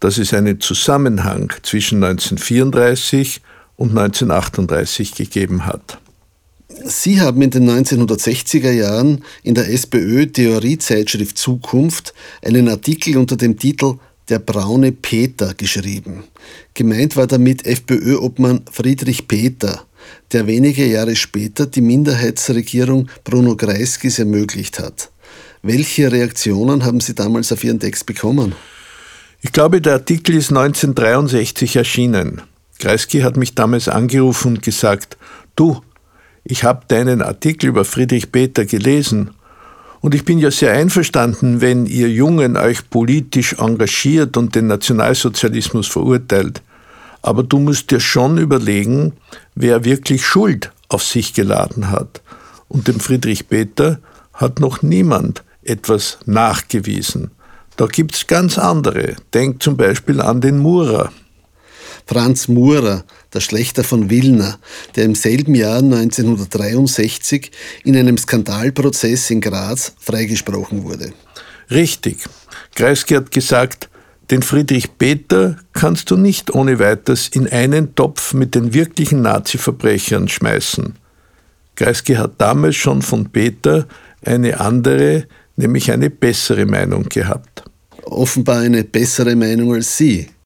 dass es einen Zusammenhang zwischen 1934 und 1938 gegeben hat. Sie haben in den 1960er Jahren in der SPÖ-Theoriezeitschrift Zukunft einen Artikel unter dem Titel »Der braune Peter« geschrieben. Gemeint war damit FPÖ-Obmann Friedrich Peter, der wenige Jahre später die Minderheitsregierung Bruno Kreiskys ermöglicht hat. Welche Reaktionen haben Sie damals auf Ihren Text bekommen? Ich glaube, der Artikel ist 1963 erschienen. Kreisky hat mich damals angerufen und gesagt, du, ich habe deinen Artikel über Friedrich Peter gelesen und ich bin ja sehr einverstanden, wenn ihr Jungen euch politisch engagiert und den Nationalsozialismus verurteilt. Aber du musst dir schon überlegen, wer wirklich Schuld auf sich geladen hat. Und dem Friedrich Peter hat noch niemand etwas nachgewiesen. Da gibt's ganz andere. Denk zum Beispiel an den Murer. Franz Murer, der Schlächter von Wilna, der im selben Jahr 1963 in einem Skandalprozess in Graz freigesprochen wurde. Richtig. Kreisky hat gesagt, den Friedrich Peter kannst du nicht ohne weiteres in einen Topf mit den wirklichen Nazi-Verbrechern schmeißen. Kreisky hat damals schon von Peter eine andere, nämlich eine bessere Meinung gehabt. Offenbar eine bessere Meinung als Sie.